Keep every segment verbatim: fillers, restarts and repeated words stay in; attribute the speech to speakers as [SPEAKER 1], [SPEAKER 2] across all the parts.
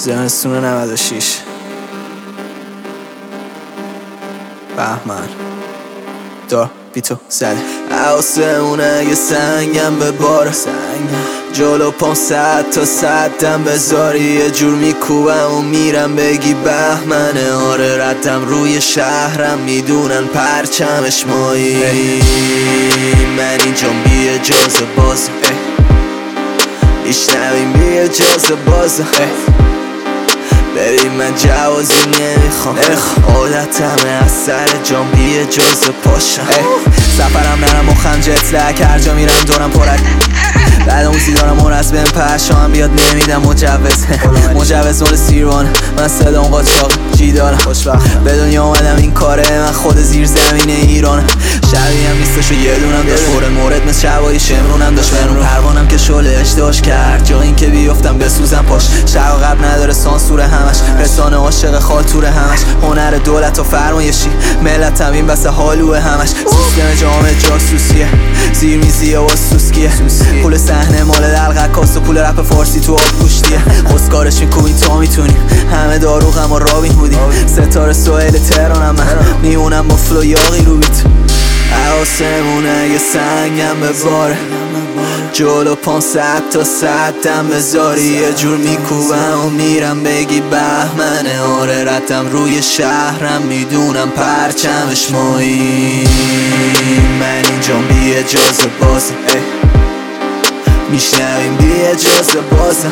[SPEAKER 1] زمستون نود و شش بهمن دار بیتو زده آسمونه یه سنگم به بار جلو پانصد تا صدم بذاری یه جور میکوبم و میرم بگی بهمنه. آره ردم روی شهرم میدونن پرچمش مایی من اینجام بی اجازه بازم میشنویم بی اجازه بازم ببین من جوازی نمیخوام عادتمه از سر جام بی اجازه پاشم سفرم نرم مخم جتلک هر جا میرم دورم پرک بعد موزی دارم اون از بهم پشام بیاد نمیدم مجوز مجوز مال سیروان من صدام قاچاق جی دارم به دنیا اومدم این کاره من خود زیر زمین ایران شبیه هم نیستش و یه دونم داشت فور مورد مثل شبایی شمرونم داشت برون پروانم که شلش داشت کرد جا این که بیفتم بسوزم پاش شرق قبل نداره سانسور همش رسانه عاشق خاطور همش هنر دولت و فرمایشی ملت هم این بسه حالوه همش سیستم جامعه جاسوسیه زیر میزیه و سوسکیه پول صحنه مال دلقه کاست و پول رپ فارسی تو آب گوشتیه خودکارش میکنی تا میتونی همه داروغم و رابین بودیم ستاره سوهل تهرانم من میمونم با فلو یاقی رو بیت آسمونه یه سنگم به باره جلو پانصد تا صدم بذاری یه جور میکوبم و میرم بگی بهمنه. آره ردم روی شهرم میدونم پرچمش مایی من اینجام بی اجازه بازم میشنویم بی اجازه بازم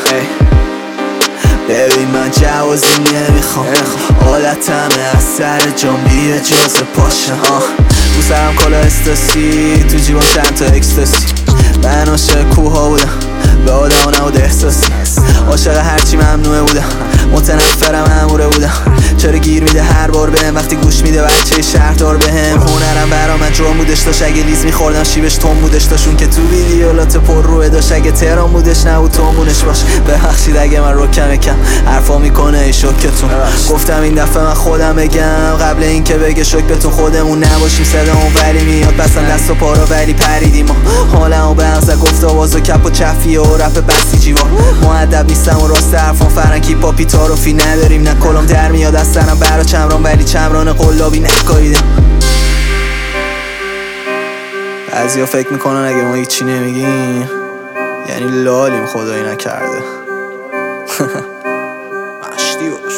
[SPEAKER 1] ببین من جوازی نمیخوام عادتمه از سر جام بی اجازه پاشم تو سرم کلا استاسی تو جیبم چند تا اکستاسی من عاشق کوها بودم به آدم و نبود احساسی عاشق هرچی ممنوعه بودم متنفرم اموره بودم چرا گیر میده هر بار بهم وقتی گوش میده بچه شهردار بهم هنرم برا من جرم بودش داشت اگه لیز میخوردم شیبش تون بودش داشون که تو ویدیولات پر روه داشت اگه تهران بودش نبود تونبونش باش ببخشید اگه من رو کم کم حرفا میکنه ای شکتون گفتم این دفعه من خودم بگم قبل این که بگه شک بتون خودمون نباشیم صدامون ولی میاد بسن دست و پا رو ولی پریدیم و حالمو به انزه گفت آواز و کپ و چفیه و رپ بسیجی وار مؤدب نیستم و راست حرفان فرنکی پاپی تعارفی نداریم نه کلم در میاد از سرم برا چمران ولی چمران قلابی نکاییدم بعضیا فکر میکنن اگه ما هیچی نمیگیم یعنی لالیم خدایی نکرده مشتی باش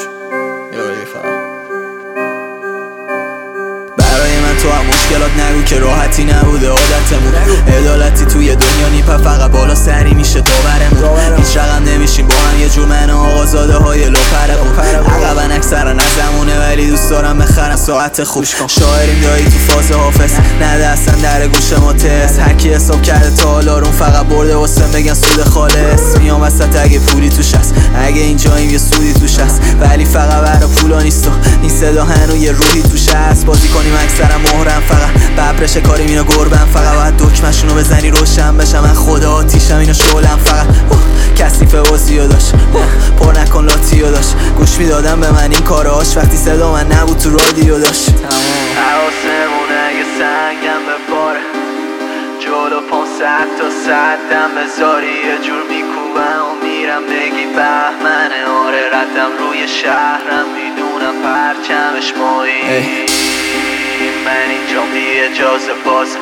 [SPEAKER 1] برای من تو هم مشکلات نگو که راحتی نبوده عادتمون عدالتی توی دنیا نیپه فقط بالا سری میشه داورمون هیچ رقم نمیشیم با هم یه جور من آقازاده های لپرمون عقبن اکثرا از زمونه ولی دوست دارم بخرم ساعت خوش کن شاعریم دایی تو فاز حافظ نده اصلا در گوش ما تست هرکی حساب کرده تا حالا رون فقط برده واسم بگن سود خالص میام وسط اگه پولی توش هست اگه اینجاییم یه سودی توش هست ولی فقط برا پولا نیست و این صدا هنو یه روحی توش هست بازی کنیم اکثرا مهرم فقط ببرش کاریم اینا گربم فقط باید دکمشونو بزنی روشن بشم من خدا آتیشم اینا شعلم فقط کثیفه بازیو داشت پر نکن لاتیو داشت گوش میدادم به من این کاراش وقتی صدا من نبود تو رادیو داشت حواسمونه یه سنگم به باره جلو پانصد تا صدم بذاری یه جور میکوبم و میرم بگی بهمنه. آره ردم روی شهرم میدونم پرچمش مایی من اینجام بی اجازه بازم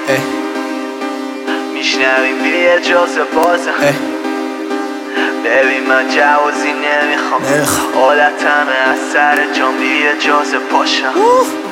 [SPEAKER 1] میشنویم بی اجازه بازم ببین من جوازی نمیخوام عادتمه از سر جام بی اجازه پاشم